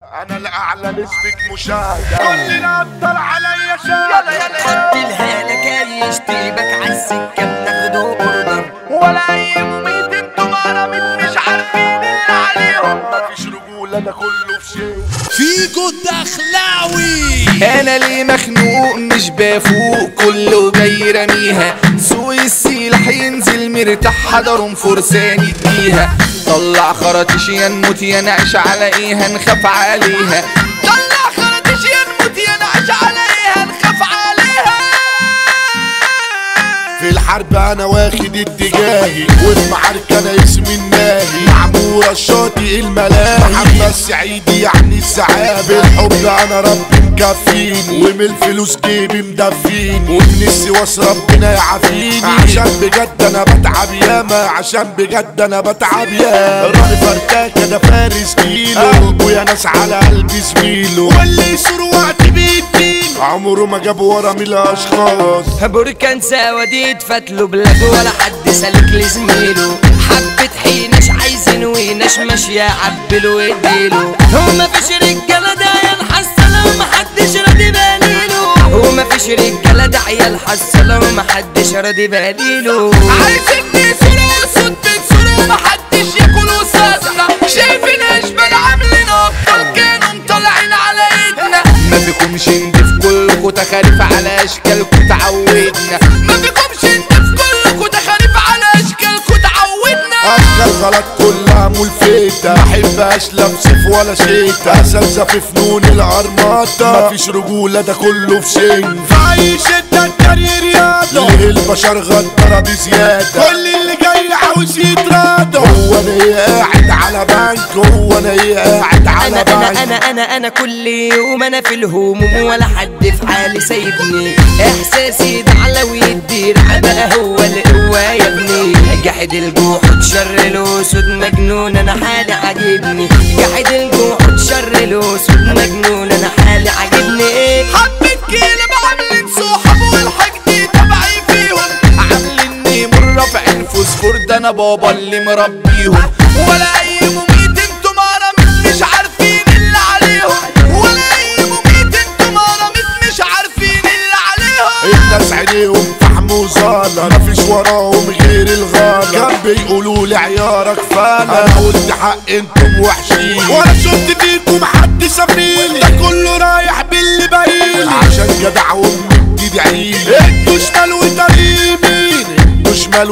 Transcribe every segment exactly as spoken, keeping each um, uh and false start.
انا الاعلى نسبة مشاهدة كلنا ابطال عليا شاهد. حط الهالة يشتيبك عالسكة بناخده اوردر ولا اي مميت انتوا مرمت مش عارفين اللي عليهم. مفيش رجولة ده كله في شيء فيكو الدخلاوي. انا ليه مخنوق مش بفوق كله جاي رميها سوق السلاح ينزل مرتاح حضرهم فرسان يديها طلع خراطيش يا نموت يا نعيش على ايه هنخاف عليها طلع خراطيش يا نموت يا نعيش على ايه هنخاف عليها. في الحرب انا واخد اتجاهي وفي معركة انا اسمي الناهي معمورة الشاطئ الملاهي محمد سعيدي يعني السعاب الحب انا ربي مكفيني ومن الفلوس جيبي مدفيني ومن السواس ربنا يعافيني عشان بجد انا بتعب ياما عشان بجد انا بتعب ياما راني فرتاك انا فارس جيله قلبه يا ناس على قلبي زميله واللي يسور وقت بيديني عمره ما جاب ورا من الاشخاص بركان سواديد فتلو بلاد ولا حد سالك لزميله حبة حيناش عايزين ويناش ماشية عبله واديله هو مفيش رجالة ده ينحصل ومحدش راضي باليله هو مفيش رجالة ده عيال حصل ومحدش راضي باليله عايزين صورة صوت بتصورة ومحدش ياكل وصاصنا شايفين اشبال عاملين ابطال كانوا مطلعين على ايدنا ما بيكمش ندف كلكوا تخاريف على اشكالكوا تعودنا ما بيكمش ندف كلكوا تخاريف على اشكالكوا تعودنا اشكال غلط كلها ملفتة محبهاش لا بسيف ولا شيتا اساتذة في فنون العرماطة مفيش رجولة ده كله في شنج في اي شدة التاني رياضة ليه البشر غدارة بزيادة كل اللي جاي عاوز يتراضى هو انا ايه قاعد على بنك هو انا ايه قاعد على أنا بنك أنا أنا أنا أنا كل يوم أنا في الهموم ولا حد في حالي سايبني إحساسي ده على ويدير بقى هو القوة يا ابني جحد الجوحد شر الأسود مجنون أنا حالي عاجبني جحد الجوحد شر الأسود مجنون أنا حالي عاجبني حبة كيلة بعملين صحاب والحاجة تبعي فيهم عامليني مرة في عين فوسفور ده انا بابا اللي مربيهم ولا أي مميت انتوا مرمت مش عارفين اللي عليهم ولا أي مميت انتوا مرمت مش عارفين اللي عليهم الناس عينيهم فحم وزالة مفيش وراهم غير الغالة كان بيقولوا لي عيارك فانا انا قلت حق انتم وحشين ولا شفت فيكم حد سفيلي ده كله رايح باللي باقيلي عشان جدع وامي بتدعيلي انتوا شمال وطريقين انتوا شمال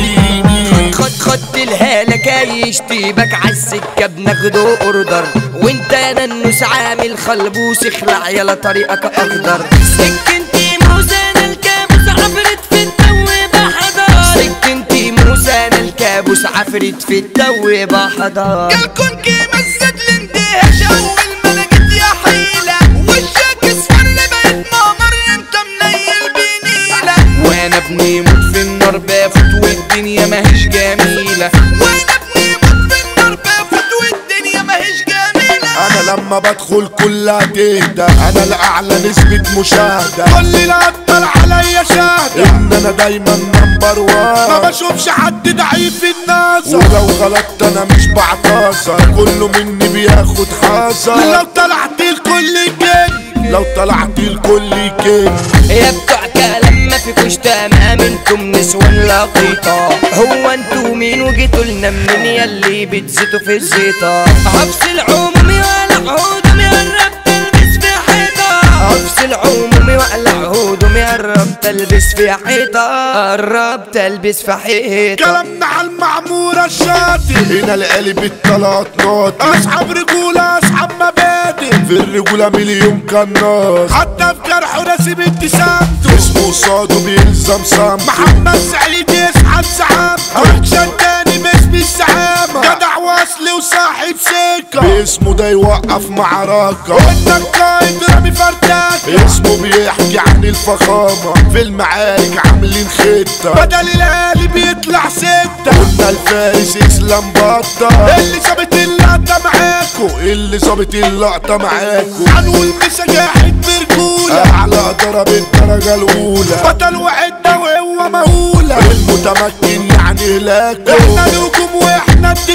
وطريقين خد خد الهالة يشتيبك عالسكة بناخده اوردر وانت يا ننوس عامل خلبوس اخلع يلا طريقك اخضر سكنتي موسانا الكابوس عفرت في التو بحضر سكنتي موسانا الكابوس عفرت في التو بحضر جالكن كيما الزد الاندهاش اول ما انا جيت يا حيلة وشك اصفر بقيت مقمر انت منيل بنيلة وانا ابني موت في النار بافوت والدنيا ماهيش جميلة وانا ابني موت في النار بافوت والدنيا ماهيش جميلة انا لما بدخل كلها تهدى انا الاعلى نسبة مشاهدة كل الابطال عليا شاهدة ان انا دايما نمبر وان ما بشوفش حد ضعيف في الناس ولو غلطت انا مش بعتذر كله مني بياخد حذر لو طلعت الكل كده لو طلعت الكل كده يا بتوع كلام ما فيكوش تمام انتم نسوان لقيطة هو انتوا مين وجيتوا لنا منين ياللي بتزيتوا في الزيطة حبس العمومي وقلع هدومي قرب تلبس في حيطة حبس العمومي وقلع هدومي قرب تلبس في حيطة قرب تلبس في حيطة كلامنا على المعمورة الشاطئ هنا القلب الطلعت ناطق اصحاب رجولة اصحاب مبادئ في الرجولة مليون كناس حتى في جرحه راسم ابتسامته اسمه صاده بيلزم صمت محمد سعيد يسحب سحابته اكشن تاني باسم السحامة جدع واصلي وصاحب سكة باسمه ده يوقف معركة وانت قايد رامي فرداكة اسمه بيحكي عن الفخامة في المعارك عاملين خطة بدل الالي بيطلع ستة قلنا الفارس اسلام بطة اللي ظابط اللقطة معاكو اللي ظابط اللقطة معاكو عنو المسجاحد برجولة اعلى ضرب الدرجة الاولى بطل وعدة وهو مهولة المتمكن يعني هلاكو احنا نجوم واحنا الدفاع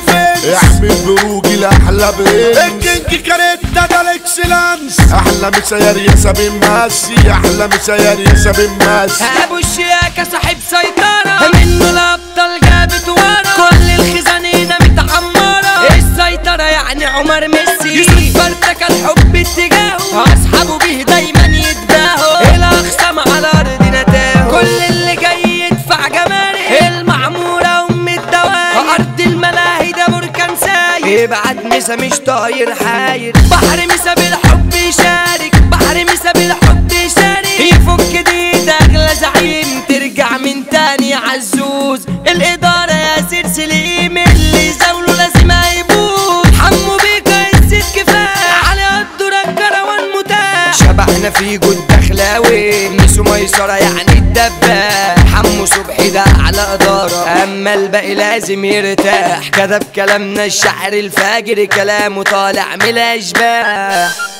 اعمل بروجي لاحلى برنس. الكينج كاريتا ده الاكسلانس. احلى مسيار يا سابين ماسي، احلى مسيار يا سابين ماسي. ابو الشياكة صاحب سيطرة، منه الابطال جابت ورا، كل الخزانينة متعمرة، السيطرة يعني عمر ميسي. يوسف فرتك الحب اتجاهه، اصحابه بيه دايما يتباهوا، الاخصام على ارضنا تاهوا، كل اللي جاي يدفع جمارك، المعمورة ام الدواير، ارض الملاهي ده بركان ساير، ابعت مسا مش طاير حاير، بحر مسا بالحب يشارك، بحر مسا بالحب يشارك، يفك دي اغلى زعيم، ترجع من تاني عزوز، الادارة يا سلسليم، اللي زاوله لازم هيبوظ، حمو بيكا الست كفاية، على قدر الكروان متاح، شبحنا في جود دخلاوي، ميسو ميسرة يعني الدباح، حمو صبحي ده على إدارة، أما الباقي لازم يرتاح، كتب كلامنا الشعر الفاجر، كلامه طالع من الأشباح.